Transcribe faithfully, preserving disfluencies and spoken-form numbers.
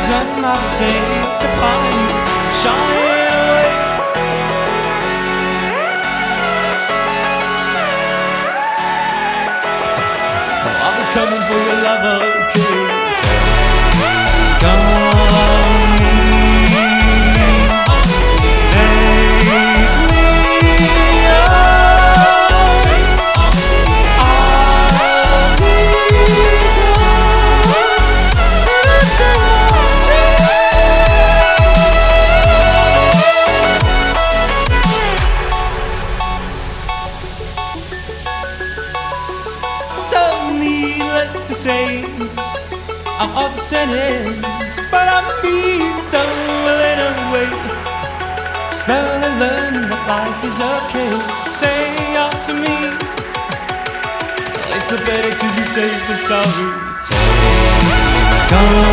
is another day to find you shining away. Oh, I'll be coming for your love, okay? Come So needless to say, I'm upsetting, but I'm being stolen away. Slowly learning that life is okay. Say after me, it's better to be safe than sorry. Take, come